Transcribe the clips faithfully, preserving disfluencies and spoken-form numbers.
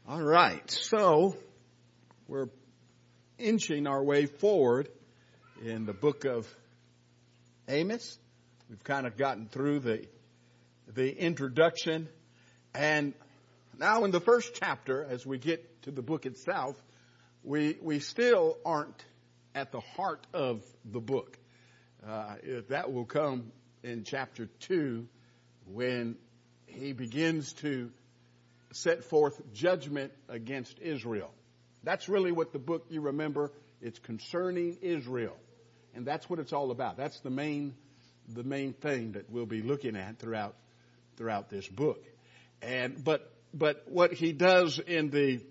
All right, so we're inching our way forward in the book of Amos. We've kind of gotten through the the introduction, and now in the first chapter, as we get to the book itself, we we still aren't at the heart of the book. Uh, that will come in chapter two when he begins to set forth judgment against Israel. That's really what the book, you remember, it's concerning Israel. And that's what it's all about. That's the main the main thing that we'll be looking at throughout throughout this book. And but but what he does in the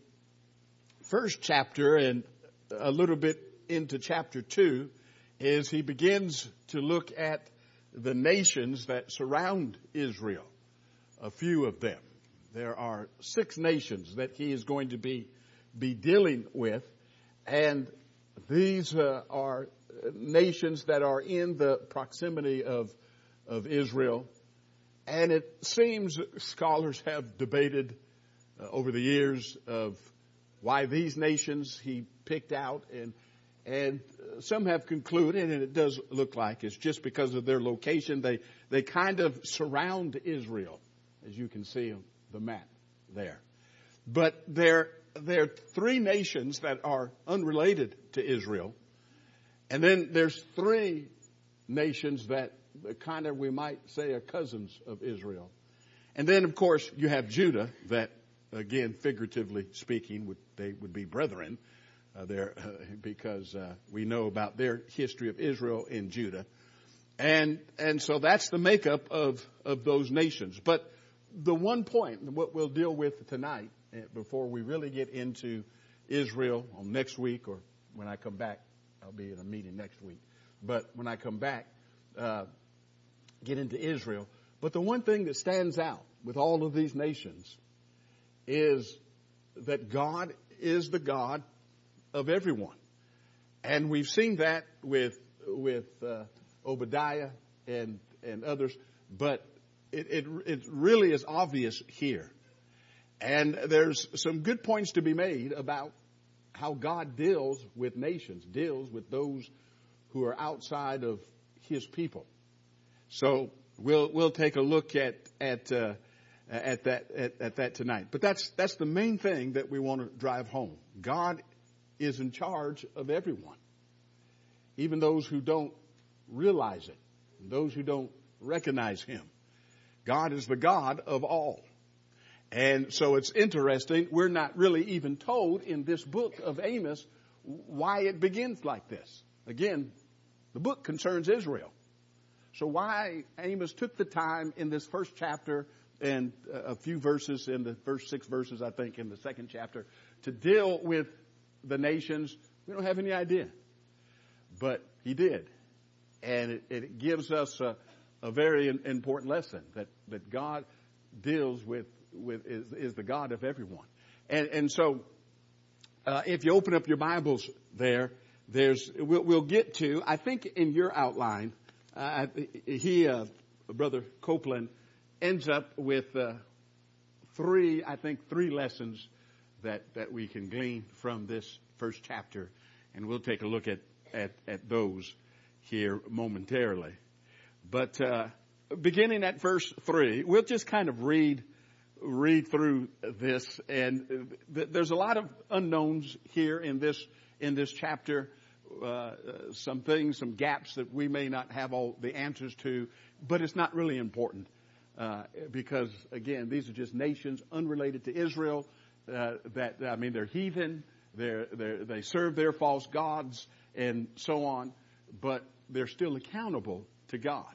first chapter and a little bit into chapter two is he begins to look at the nations that surround Israel, a few of them. There are six nations that he is going to be be dealing with, and these uh, are nations that are in the proximity of of Israel. And it seems scholars have debated uh, over the years of why these nations he picked out, and and some have concluded, and it does look like it's just because of their location. They they kind of surround Israel, as you can see on the map there. But there, there are three nations that are unrelated to Israel. And then there's three nations that kind of, we might say, are cousins of Israel. And then, of course, you have Judah that, again, figuratively speaking, would, they would be brethren uh, there uh, because uh, we know about their history of Israel in Judah. And and so that's the makeup of, of those nations. But the one point, what we'll deal with tonight, before we really get into Israel on next week, or when I come back, I'll be in a meeting next week. But when I come back, uh, get into Israel. But the one thing that stands out with all of these nations is that God is the God of everyone. And we've seen that with with uh, Obadiah and, and others, but It, it, it really is obvious here. And there's some good points to be made about how God deals with nations, deals with those who are outside of his people. So we'll we'll take a look at at uh, at that at, at that tonight. But that's that's the main thing that we want to drive home. God is in charge of everyone, even those who don't realize it, those who don't recognize him. God is the God of all. And so it's interesting, we're not really even told in this book of Amos why it begins like this. Again, the book concerns Israel. So why Amos took the time in this first chapter and a few verses in the first six verses, I think, in the second chapter, to deal with the nations, we don't have any idea. But he did. And it, it gives us a A very important lesson that, that God deals with, with is, is the God of everyone. And, and so, uh, if you open up your Bibles there, there's, we'll, we'll get to, I think in your outline, uh, he, uh, Brother Copeland ends up with, uh, three, I think three lessons that, that we can glean from this first chapter. And we'll take a look at, at, at those here momentarily. But uh, beginning at verse three, we'll just kind of read read through this, and th- there's a lot of unknowns here in this in this chapter. Uh, some things, some gaps that we may not have all the answers to, but it's not really important uh, because again, these are just nations unrelated to Israel. Uh, that I mean, they're heathen, they're, they're they serve their false gods, and so on, but they're still accountable to God.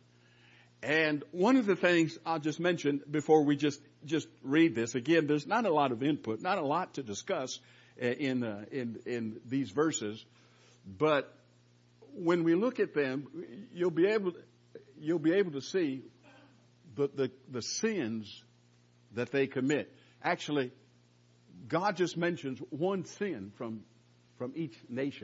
And one of the things I'll just mention before we just, just read this, again, there's not a lot of input, not a lot to discuss in, uh, in, in these verses, but when we look at them, you'll be able, you'll be able to see the, the, the sins that they commit. Actually, God just mentions one sin from, from each nation.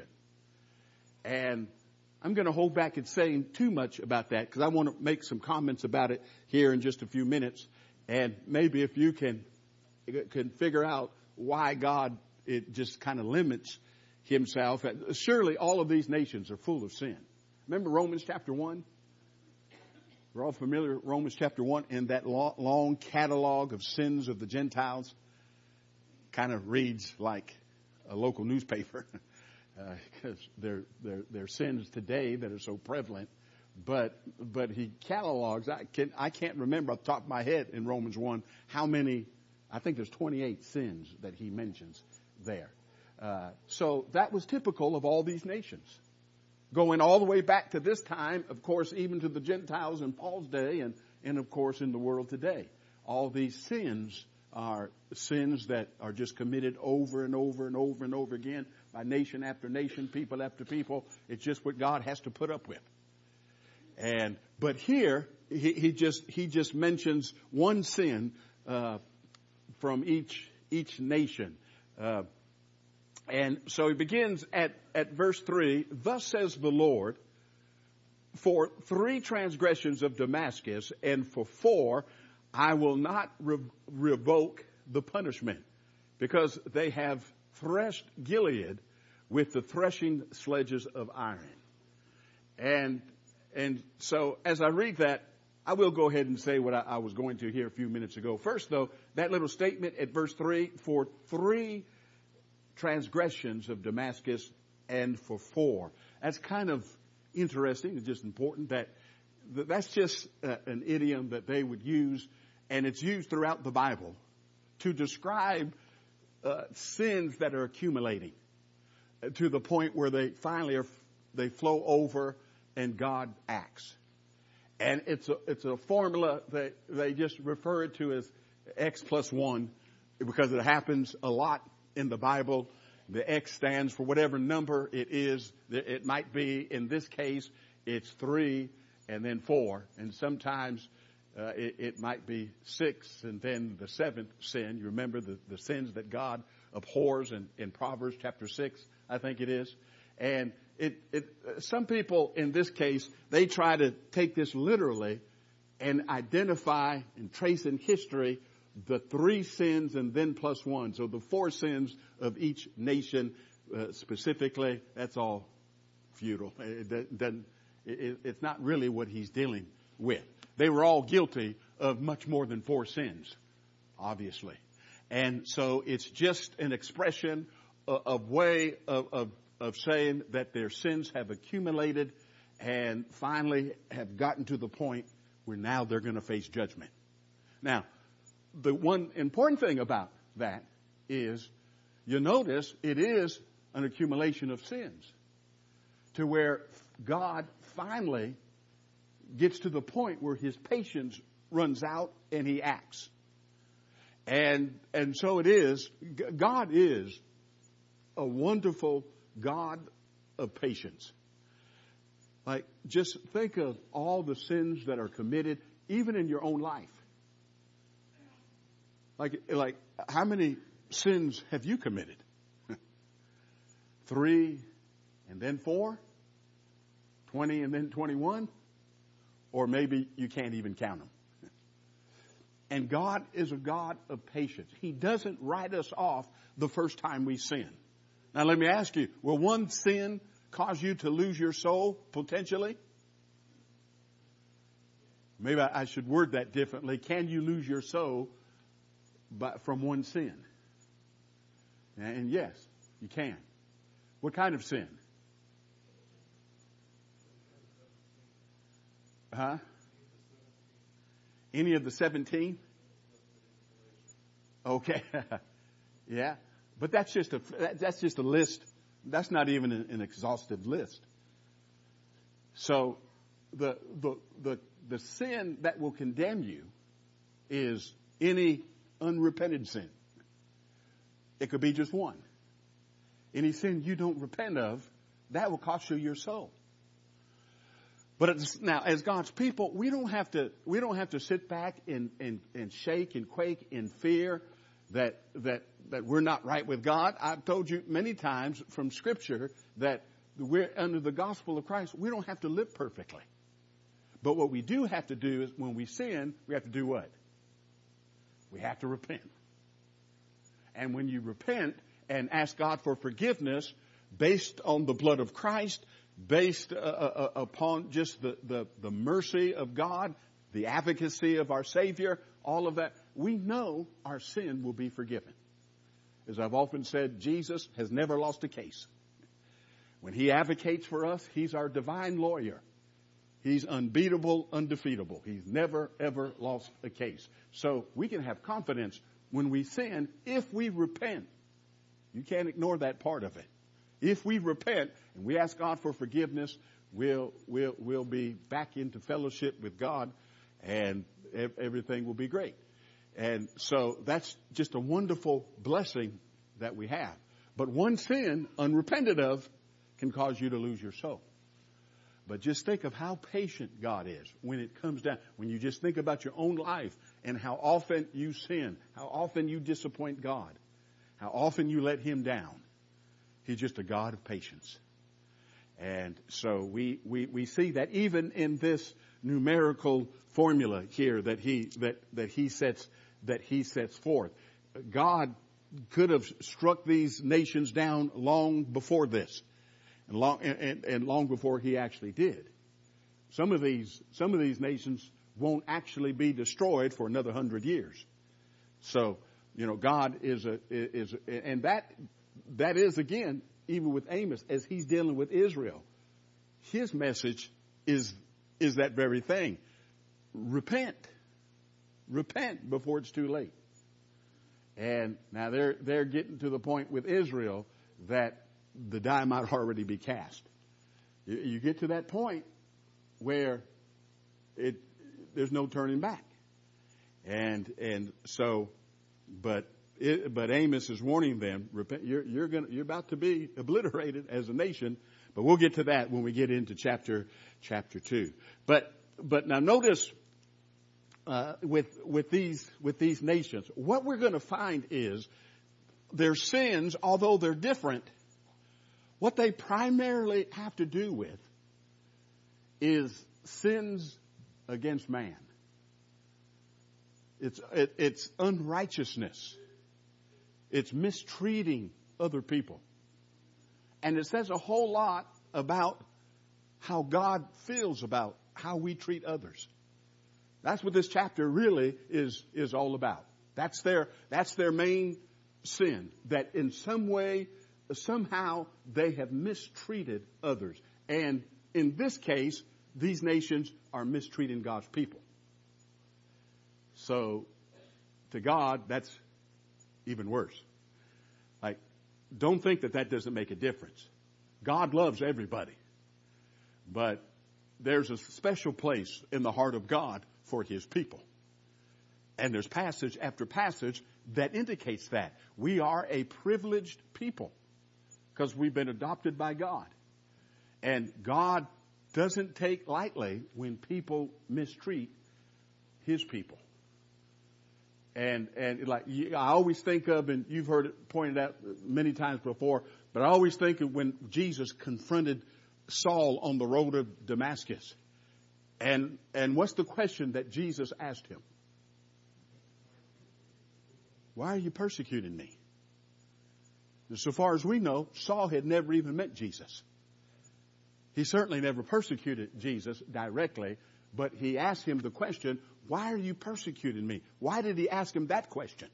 And I'm going to hold back at saying too much about that because I want to make some comments about it here in just a few minutes. And maybe if you can can figure out why God, it just kind of limits himself. Surely all of these nations are full of sin. Remember Romans chapter one? We're all familiar with Romans chapter one and that long catalog of sins of the Gentiles. Kind of reads like a local newspaper because uh, they're, they're, they're sins today that are so prevalent. But but he catalogs. I can I can't remember off the top of my head in Romans one how many. I think there's twenty-eight sins that he mentions there. Uh, so that was typical of all these nations, going all the way back to this time. Of course, even to the Gentiles in Paul's day, and and of course in the world today, all these sins are sins that are just committed over and over and over and over again by nation after nation, people after people. It's just what God has to put up with. And but here he, he just he just mentions one sin uh, from each each nation, uh, and so he begins at at verse three. Thus says the Lord, for three transgressions of Damascus, and for four, I will not re- revoke the punishment, because they have threshed Gilead with the threshing sledges of iron. And And so as I read that, I will go ahead and say what I, I was going to here a few minutes ago. First, though, that little statement at verse three, for three transgressions of Damascus and for four. That's kind of interesting. It's just important that that's just uh, an idiom that they would use, and it's used throughout the Bible to describe uh, sins that are accumulating to the point where they finally are, they flow over and God acts. And it's a, it's a formula that they just refer it to as X plus one, because it happens a lot in the Bible. The X stands for whatever number it is. It might be, in this case, it's three and then four. And sometimes uh, it, it might be six and then the seventh sin. You remember the, the sins that God abhors in, in Proverbs chapter six, I think it is. And It, it, some people in this case, they try to take this literally and identify and trace in history the three sins and then plus one. So the four sins of each nation uh, specifically, that's all futile. It doesn't, it, it's not really what he's dealing with. They were all guilty of much more than four sins, obviously. And so it's just an expression of, of way of, of of saying that their sins have accumulated and finally have gotten to the point where now they're going to face judgment. Now, the one important thing about that is, you notice it is an accumulation of sins to where God finally gets to the point where his patience runs out and he acts. And, and so it is, God is a wonderful God of patience. Like, just think of all the sins that are committed, even in your own life. Like, like, how many sins have you committed? Three and then four? Twenty and then twenty-one? Or maybe you can't even count them. And God is a God of patience. He doesn't write us off the first time we sin. Now let me ask you, will one sin cause you to lose your soul potentially? Maybe I should word that differently. Can you lose your soul by, from one sin? And yes, you can. What kind of sin? Huh? Any of the seventeen? Okay. Yeah. But that's just a, that's just a list. That's not even an, an exhaustive list. So the, the, the, the sin that will condemn you is any unrepented sin. It could be just one. Any sin you don't repent of, that will cost you your soul. But it's, now, as God's people, we don't have to, we don't have to sit back and, and, and shake and quake in fear that, that, that we're not right with God. I've told you many times from Scripture that we're under the gospel of Christ. We don't have to live perfectly. But what we do have to do is when we sin, we have to do what? We have to repent. And when you repent and ask God for forgiveness based on the blood of Christ, based uh, uh, upon just the, the, the mercy of God, the advocacy of our Savior, all of that, we know our sin will be forgiven. As I've often said, Jesus has never lost a case. When he advocates for us, he's our divine lawyer. He's unbeatable, undefeatable. He's never, ever lost a case. So we can have confidence when we sin if we repent. You can't ignore that part of it. If we repent and we ask God for forgiveness, we'll, we'll, we'll be back into fellowship with God, and everything will be great. And so that's just a wonderful blessing that we have. But one sin, unrepented of, can cause you to lose your soul. But just think of how patient God is when it comes down. When you just think about your own life and how often you sin, how often you disappoint God, how often you let him down. He's just a God of patience. And so we, we, we see that even in this numerical formula here that he, that, that he sets, that he sets forth. God could have struck these nations down long before this. And long, and, and long before he actually did. Some of these, some of these nations won't actually be destroyed for another hundred years. So, you know, God is a, is, a, and that, that is again, even with Amos, as he's dealing with Israel, his message is, is that very thing. Repent. Repent before it's too late. And now they're, they're getting to the point with Israel that the die might already be cast. You, you get to that point where it, there's no turning back. And, and so, but, it, but Amos is warning them, repent, you're, you're gonna, you're about to be obliterated as a nation, but we'll get to that when we get into chapter, chapter two. But, but now notice, uh, with, with these, with these nations, what we're going to find is their sins, although they're different, what they primarily have to do with is sins against man. It's, it, it's unrighteousness. It's mistreating other people. And it says a whole lot about how God feels about how we treat others. That's what this chapter really is, is all about. That's their, that's their main sin, that in some way, somehow they have mistreated others. And in this case, these nations are mistreating God's people. So to God, that's even worse. Like, don't think that that doesn't make a difference. God loves everybody. But there's a special place in the heart of God for his people. And there's passage after passage that indicates that. We are a privileged people, because we've been adopted by God. And God doesn't take lightly when people mistreat his people. And, and like, I always think of, and you've heard it pointed out many times before, but I always think of when Jesus confronted Saul on the road of Damascus. And, and what's the question that Jesus asked him? Why are you persecuting me? So far as we know, Saul had never even met Jesus. He certainly never persecuted Jesus directly, but he asked him the question, why are you persecuting me? Why did he ask him that question?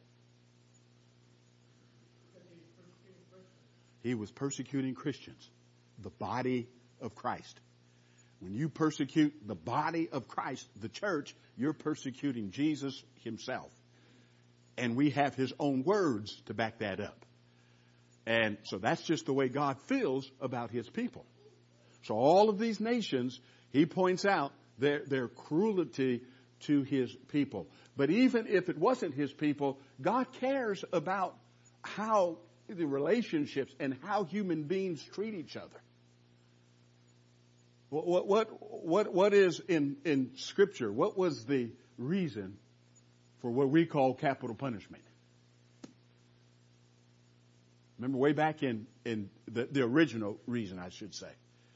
He was persecuting Christians, the body of Christ. When you persecute the body of Christ, the church, you're persecuting Jesus himself. And we have his own words to back that up. And so that's just the way God feels about his people. So all of these nations, he points out their, their cruelty to his people. But even if it wasn't his people, God cares about how the relationships and how human beings treat each other. What, what, what, what is in, in Scripture? What was the reason for what we call capital punishment? Remember way back in, in the, the original reason, I should say.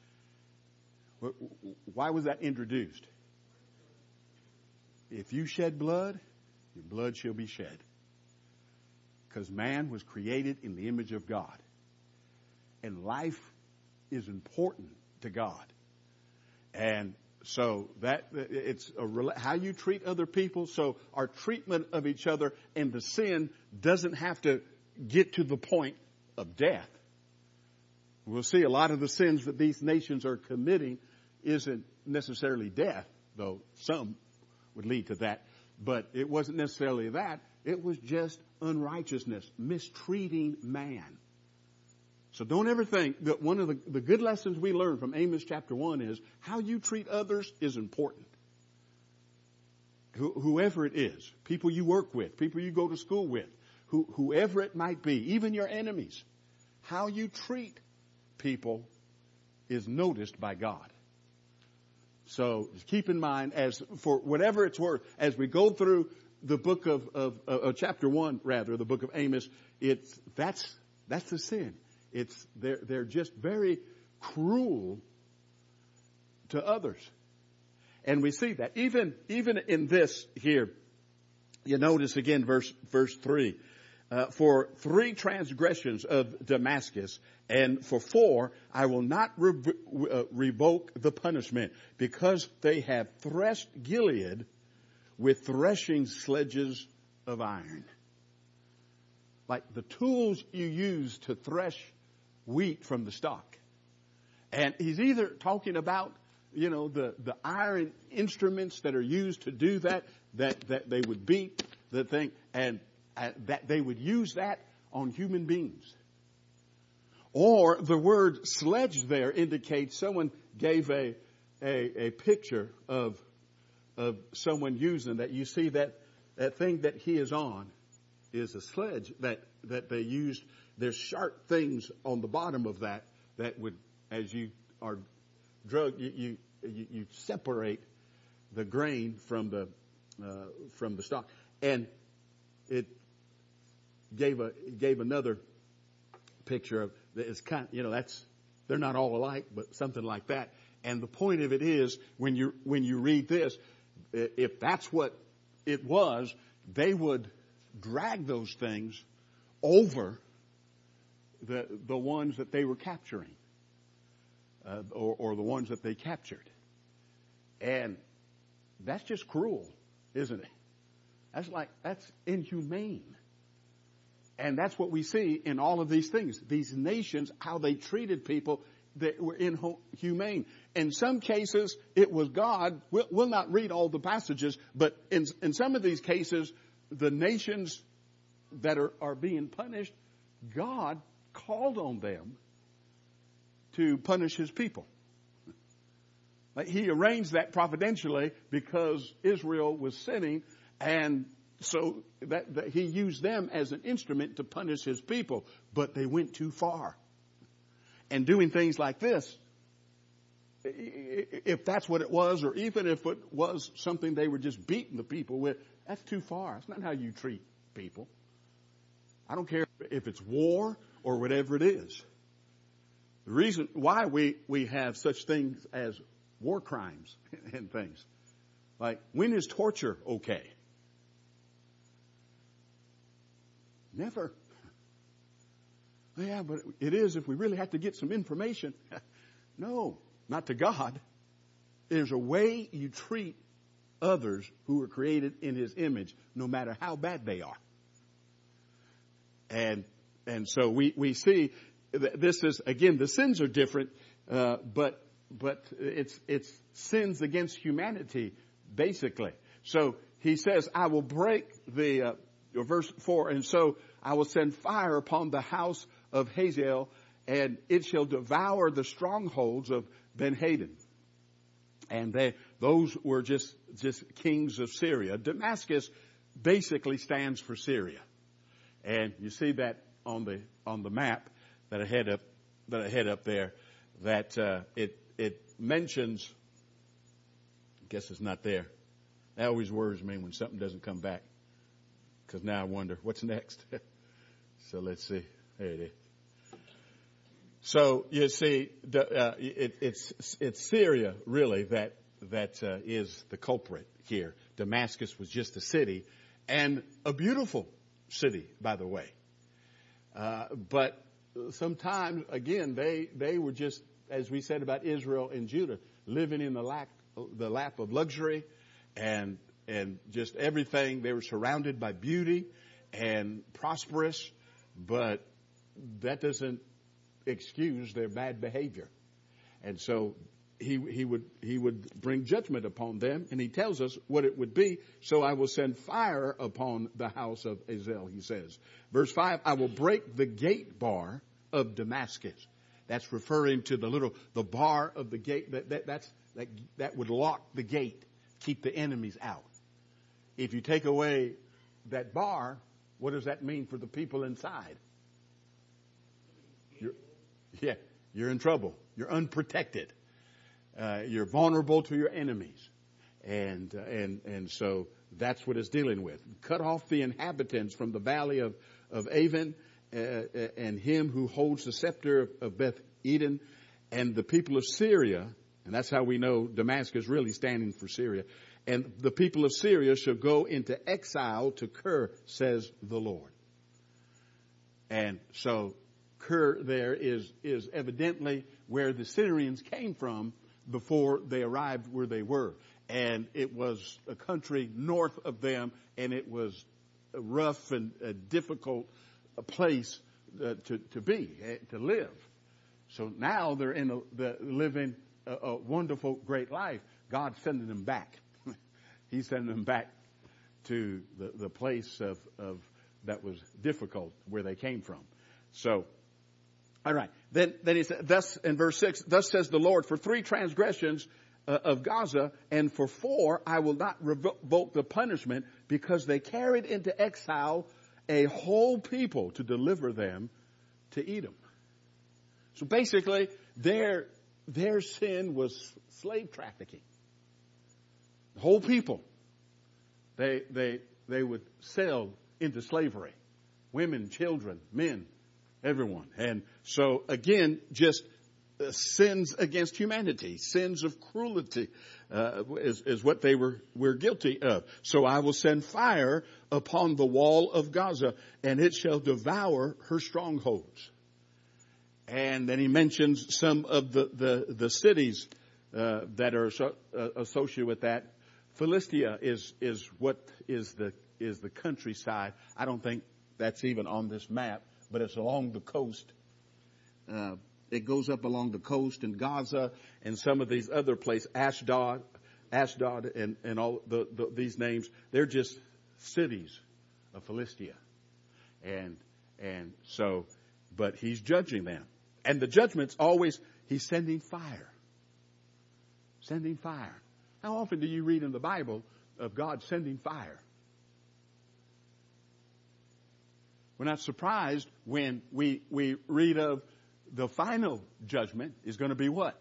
Why was that introduced? If you shed blood, your blood shall be shed. because man was created in the image of God. And life is important to God. And so that it's a, how you treat other people. So our treatment of each other and the sin doesn't have to get to the point of death. We'll see a lot of the sins that these nations are committing isn't necessarily death, though some would lead to that. But it wasn't necessarily that. It was just unrighteousness, mistreating man. So don't ever think that one of the, the good lessons we learn from Amos chapter one is how you treat others is important. Wh- whoever it is, people you work with, people you go to school with, who, whoever it might be, even your enemies, how you treat people is noticed by God. So just keep in mind, as for whatever it's worth, as we go through the book of, of, of, of chapter one, rather, the book of Amos, it's, that's, that's the sin. It's, they're, they're just very cruel to others. And we see that even, even in this here, you notice again, verse, verse three, uh, for three transgressions of Damascus and for four, I will not re- uh, revoke the punishment because they have threshed Gilead with threshing sledges of iron. Like the tools you use to thresh wheat from the stalk. And he's either talking about, you know, the, the iron instruments that are used to do that, that, that they would beat the thing, and uh, that they would use that on human beings. Or the word sledge there indicates someone gave a, a, a picture of, of someone using that. You see that, that thing that he is on is a sledge that, that they used. There's sharp things on the bottom of that that would, as you are drug, you, you, you separate the grain from the, uh, from the stalk. And it gave a, gave another picture of, it's kind, you know, that's, they're not all alike, but something like that. And the point of it is, when you, when you read this, if that's what it was, they would drag those things over the the ones that they were capturing, uh, or, or the ones that they captured. And that's just cruel, isn't it? That's like, that's inhumane. And that's what we see in all of these things. These nations, how they treated people that were inhumane. In some cases, it was God. We'll, we'll not read all the passages, but in, in some of these cases, the nations that are, are being punished, God called on them to punish his people. Like he arranged that providentially because Israel was sinning, and so that, that he used them as an instrument to punish his people. But they went too far. And doing things like this, if that's what it was, or even if it was something they were just beating the people with, that's too far. That's not how you treat people. I don't care if it's war or whatever it is. The reason why we, we have such things as war crimes and things. Like, when is torture okay? Never. Yeah, but it is if we really have to get some information. No, not to God. There's a way you treat others who are created in his image, no matter how bad they are. And and so we, we see that this is, again, the sins are different, uh, but but it's it's sins against humanity, basically. So he says, I will break the, uh, verse four, and so I will send fire upon the house of Hazael, and it shall devour the strongholds of Ben-Hadad. And they, those were just, just kings of Syria. Damascus basically stands for Syria. And you see that on the, on the map that I had up, that I had up there, that, uh, it, it mentions, I guess it's not there. That always worries me when something doesn't come back. Cause now I wonder what's next. So let's see. There it is. So you see, uh, it, it's it's Syria really that that uh, is the culprit here. Damascus was just a city, and a beautiful city, by the way. Uh, but sometimes, again, they, they were just, as we said about Israel and Judah, living in the lap, the lap of luxury and, and just everything. They were surrounded by beauty and prosperous, but that doesn't excuse their bad behavior. And so he, he would, he would bring judgment upon them, and he tells us what it would be. So I will send fire upon the house of Azel, he says. Verse five, I will break the gate bar of Damascus. That's referring to the little, the bar of the gate. That, that, that's, that, that would lock the gate, keep the enemies out. If you take away that bar, what does that mean for the people inside? You're, yeah, you're in trouble. You're unprotected. Uh, you're vulnerable to your enemies. And, uh, and, and so that's what it's dealing with. Cut off the inhabitants from the valley of, of Avon, uh, and him who holds the scepter of, of Beth Eden, and the people of Syria. And that's how we know Damascus really standing for Syria. And the people of Syria shall go into exile to Kir, says the Lord. And so Kir there is, is evidently where the Syrians came from before they arrived where they were. And it was a country north of them, and it was a rough and a difficult place uh, to, to be, uh, to live. So now they're in a, the, living a, a wonderful, great life. God's sending them back. He's sending them back to the, the place of, of that was difficult where they came from. So, all right. Then, then he said, thus in verse six, thus says the Lord, for three transgressions uh, of Gaza, and for four I will not revoke the punishment, because they carried into exile a whole people to deliver them to Edom. So basically, their their sin was slave trafficking. The whole people, they they they would sell into slavery, women, children, men, everyone. And so again, just uh, sins against humanity, sins of cruelty, uh, is, is what they were, were guilty of. So I will send fire upon the wall of Gaza, and it shall devour her strongholds. And then he mentions some of the, the, the cities, uh, that are so, uh, associated with that. Philistia is, is what is the, is the countryside. I don't think that's even on this map, but it's along the coast. Uh, it goes up along the coast, in Gaza and some of these other places, Ashdod, Ashdod and, and all the, the, these names. They're just cities of Philistia. And, and so, but he's judging them. And the judgment's always, he's sending fire. Sending fire. How often do you read in the Bible of God sending fire? We're not surprised when we, we read of the final judgment is going to be what?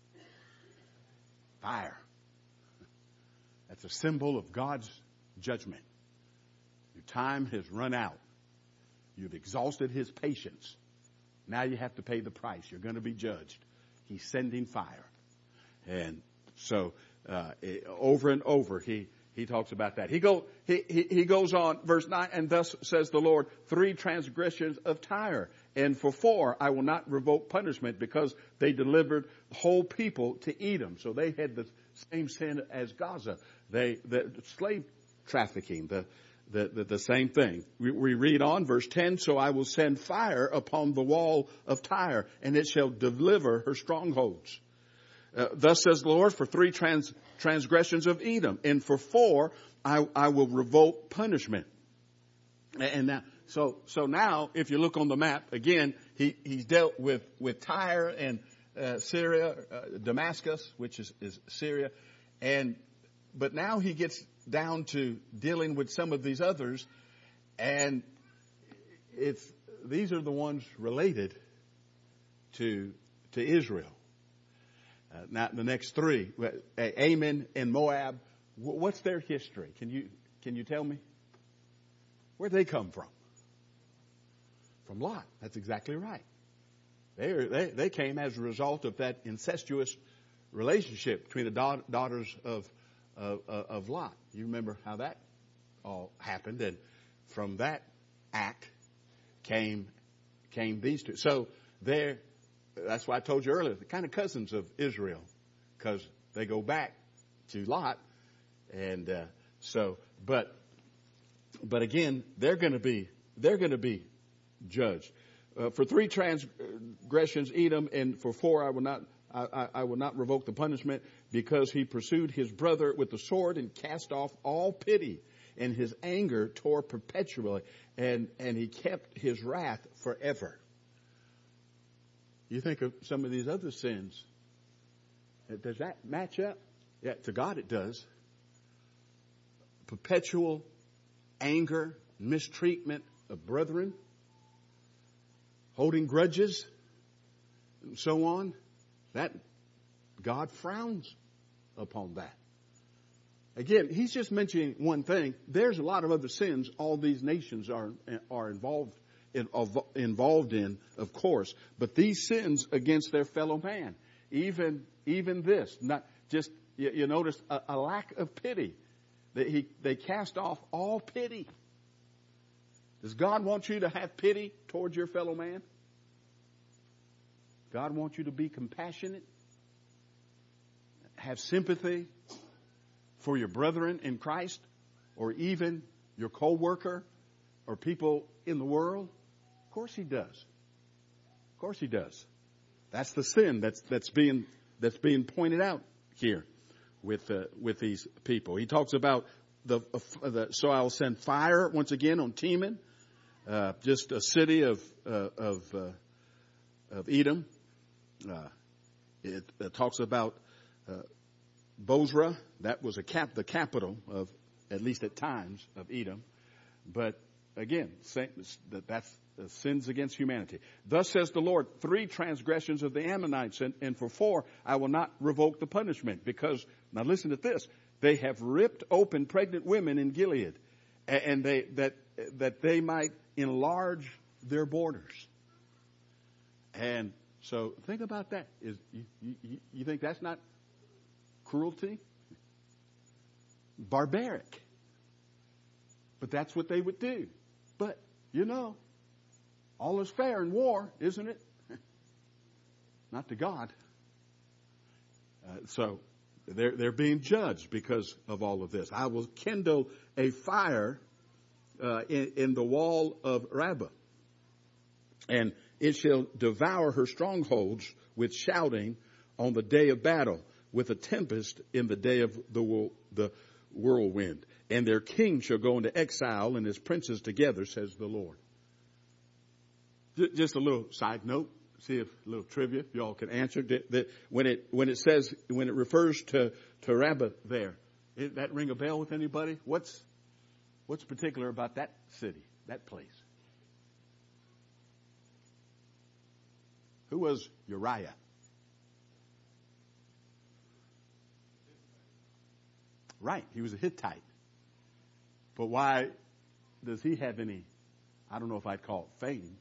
Fire. That's a symbol of God's judgment. Your time has run out. You've exhausted his patience. Now you have to pay the price. You're going to be judged. He's sending fire. And so, uh, over and over, he, He talks about that. He go, he, he, he goes on, verse nine, and thus says the Lord, three transgressions of Tyre, and for four I will not revoke punishment, because they delivered the whole people to Edom. So they had the same sin as Gaza. They, the slave trafficking, the, the, the, the same thing. We, we read on, verse ten, so I will send fire upon the wall of Tyre, and it shall deliver her strongholds. Uh, thus says the Lord, for three trans, transgressions of Edom, and for four I, I will revoke punishment. And now, so so now, if you look on the map again, he he's dealt with with Tyre and uh, Syria, uh, Damascus, which is, is Syria, and but now he gets down to dealing with some of these others, and it's these are the ones related to to Israel. Uh, now the next three, Ammon and Moab, what's their history? Can you can you tell me? Where'd they come from? From Lot. That's exactly right. They they they came as a result of that incestuous relationship between the da- daughters of, of of Lot. You remember how that all happened, and from that act came came these two. So they're, that's why I told you earlier, the kind of cousins of Israel, because they go back to Lot. And uh, so, but, but again, they're going to be, they're going to be judged. Uh, for three transgressions, Edom, and for four, I will not, I, I, I will not revoke the punishment, because he pursued his brother with the sword and cast off all pity, and his anger tore perpetually, and, and he kept his wrath forever. You think of some of these other sins. Does that match up? Yeah, to God it does. Perpetual anger, mistreatment of brethren, holding grudges, and so on. That God frowns upon that. Again, he's just mentioning one thing. There's a lot of other sins all these nations are are involved in, involved in, of course. But these sins against their fellow man, even even this, not just you, you notice a, a lack of pity. They, he, they cast off all pity. Does God want you to have pity towards your fellow man? God wants you to be compassionate, have sympathy for your brethren in Christ, or even your co-worker or people in the world? Of course he does. Of course he does. That's the sin that's that's being that's being pointed out here with uh, with these people. He talks about the, uh, the so I'll send fire once again on Teman, uh, just a city of uh, of uh, of Edom. Uh, it, it talks about uh, Bozrah. That was a cap, the capital of, at least at times, of Edom. But again, same, that's uh, sins against humanity. Thus says the Lord, three transgressions of the Ammonites, and, and for four I will not revoke the punishment. Because, now listen to this, they have ripped open pregnant women in Gilead, and, and they that that they might enlarge their borders. And so think about that. Is you, you, you think that's not cruelty? Barbaric. But that's what they would do. But, you know, all is fair in war, isn't it? Not to God. Uh, so they're, they're being judged because of all of this. I will kindle a fire uh, in, in the wall of Rabbah, and it shall devour her strongholds with shouting on the day of battle, with a tempest in the day of the, the whirlwind. And their king shall go into exile, and his princes together, says the Lord. Just a little side note, see if a little trivia, if y'all can answer. That when it when it says when it refers to to Rabbah there, it, that ring a bell with anybody? What's what's particular about that city, that place? Who was Uriah? Right, he was a Hittite. But why does he have any, I don't know if I'd call it fame.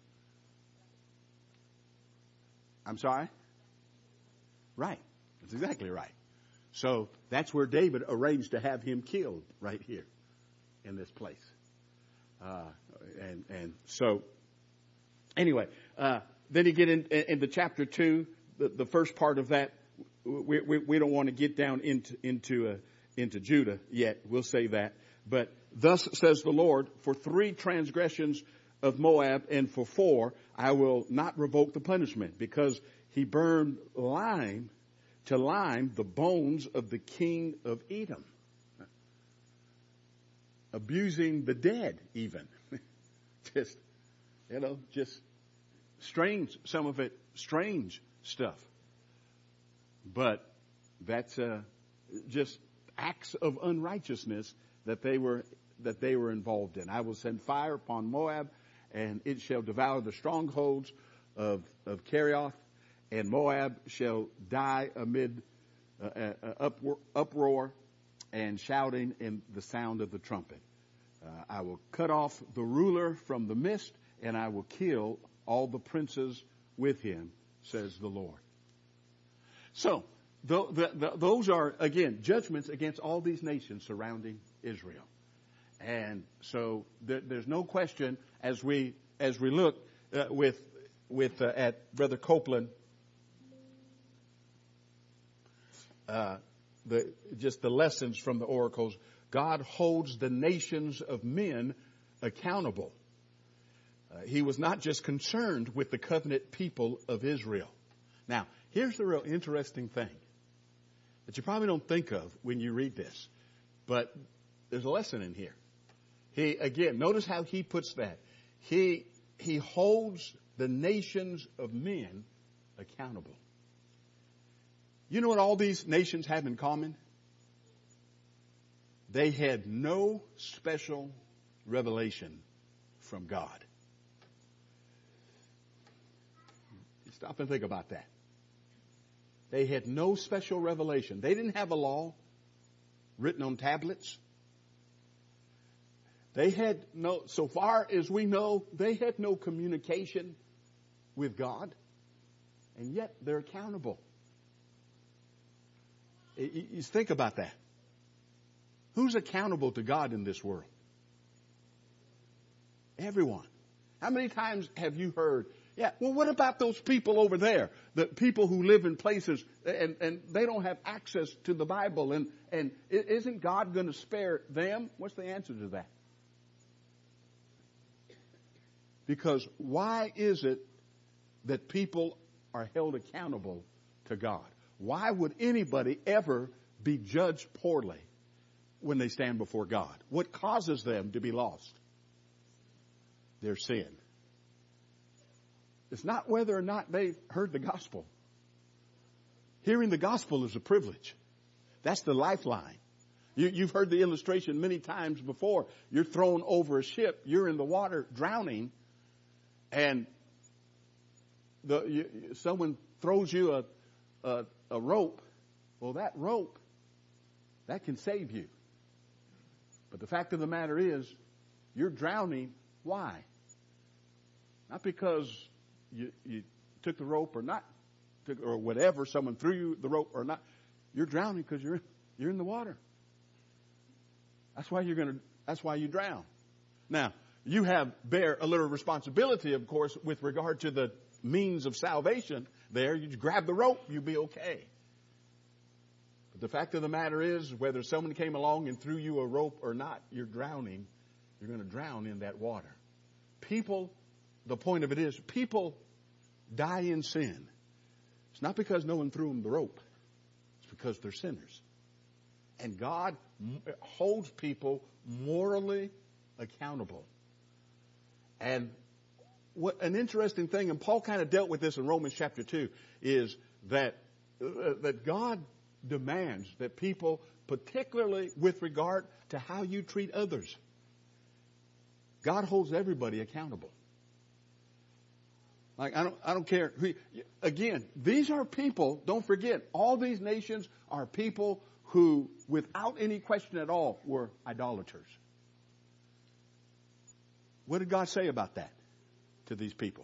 I'm sorry? Right, that's exactly right. So that's where David arranged to have him killed, right here in this place. Uh, and, and so, anyway, uh, then you get in, into chapter two, the, the first part of that. We, we, we don't want to get down into, into, uh, into Judah yet. We'll say that. But thus says the Lord, for three transgressions of Moab and for four, I will not revoke the punishment, because he burned lime to lime the bones of the king of Edom. Abusing the dead even. just, you know, just strange, some of it strange stuff. But that's uh, just acts of unrighteousness that they were that they were involved in. I will send fire upon Moab, and it shall devour the strongholds of of Kerioth, and Moab shall die amid uh, uh, uproar and shouting in the sound of the trumpet. Uh, I will cut off the ruler from the midst, and I will kill all the princes with him, says the Lord. So, the, the, the, those are, again, judgments against all these nations surrounding Israel. And so there, there's no question as we as we look uh, with with uh, at Brother Copeland, uh, the just the lessons from the oracles. God holds the nations of men accountable. Uh, he was not just concerned with the covenant people of Israel. Now, here's the real interesting thing that you probably don't think of when you read this, but there's a lesson in here. He, again, notice how he puts that. He, he holds the nations of men accountable. You know what all these nations have in common? They had no special revelation from God. Stop and think about that. They had no special revelation. They didn't have a law written on tablets. They had no, so far as we know, they had no communication with God. And yet they're accountable. You, you think about that. Who's accountable to God in this world? Everyone. How many times have you heard, yeah, well, what about those people over there? The people who live in places and, and they don't have access to the Bible. And, and isn't God going to spare them? What's the answer to that? Because why is it that people are held accountable to God? Why would anybody ever be judged poorly when they stand before God? What causes them to be lost? Their sin. It's not whether or not they've heard the gospel. Hearing the gospel is a privilege. That's the lifeline. You, you've heard the illustration many times before. You're thrown over a ship. You're in the water drowning. And the, you, someone throws you a, a, a rope. Well, that rope, that can save you. But the fact of the matter is, you're drowning. Why? Not because you, you took the rope or not, took, or whatever, someone threw you the rope or not. You're drowning because you're you're in the water. That's why you're gonna. That's why you drown. Now you have bear a little responsibility, of course, with regard to the means of salvation. There, you just grab the rope, you'll be okay. But the fact of the matter is, whether someone came along and threw you a rope or not, you're drowning. You're going to drown in that water. People. The point of it is, people die in sin. It's not because no one threw them the rope. It's because they're sinners. And God holds people morally accountable. And what an interesting thing, and Paul kind of dealt with this in Romans chapter two, is that, uh, that God demands that people, particularly with regard to how you treat others, God holds everybody accountable. Like, I don't, I don't care. Again, these are people, don't forget, all these nations are people who, without any question at all, were idolaters. What did God say about that to these people?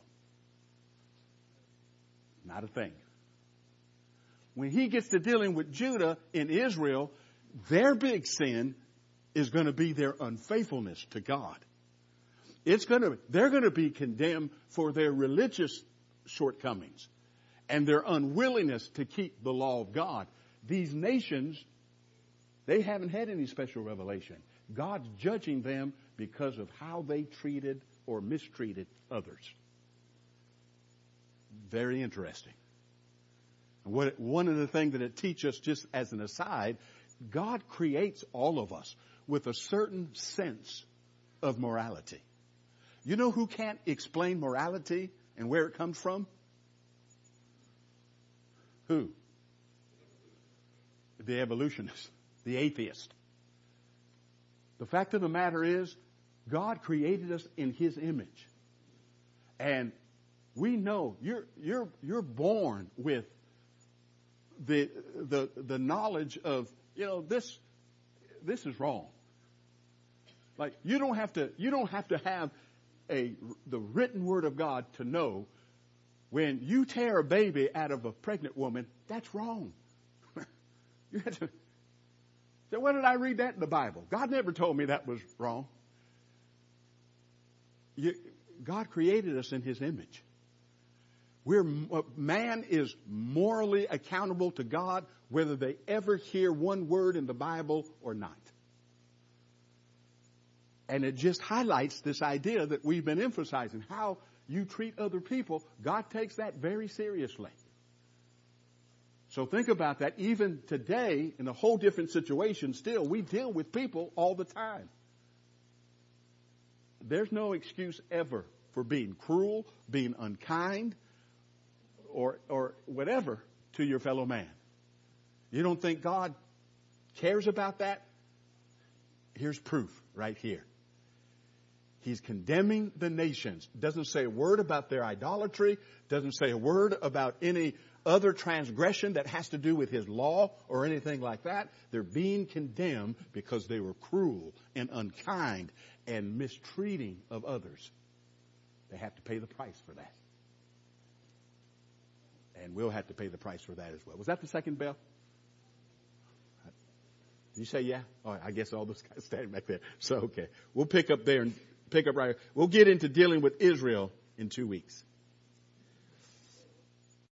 Not a thing. When he gets to dealing with Judah in Israel, their big sin is going to be their unfaithfulness to God. It's going to, they're going to be condemned for their religious shortcomings and their unwillingness to keep the law of God. These nations, they haven't had any special revelation. God's judging them because of how they treated or mistreated others. Very interesting. What, one of the things that it teaches us, just as an aside, God creates all of us with a certain sense of morality. You know who can't explain morality and where it comes from? Who? The evolutionist, the atheist. The fact of the matter is, God created us in his image. And we know you're, you're, you're born with the, the, the knowledge of, you know, this, this is wrong. Like, you don't have to, you don't have to have A, the written word of God to know when you tear a baby out of a pregnant woman, that's wrong. You have to say, where did I read that in the Bible? God never told me that was wrong. You, God created us in his image. We're, man is morally accountable to God whether they ever hear one word in the Bible or not. And it just highlights this idea that we've been emphasizing. How you treat other people, God takes that very seriously. So think about that. Even today, in a whole different situation, still, we deal with people all the time. There's no excuse ever for being cruel, being unkind, or or whatever to your fellow man. You don't think God cares about that? Here's proof right here. He's condemning the nations. Doesn't say a word about their idolatry. Doesn't say a word about any other transgression that has to do with his law or anything like that. They're being condemned because they were cruel and unkind and mistreating of others. They have to pay the price for that. And we'll have to pay the price for that as well. Was that the second bell? Did you say yeah? Oh, I guess all those guys standing back there. So, okay. We'll pick up there and pick up right here. We'll get into dealing with Israel in two weeks.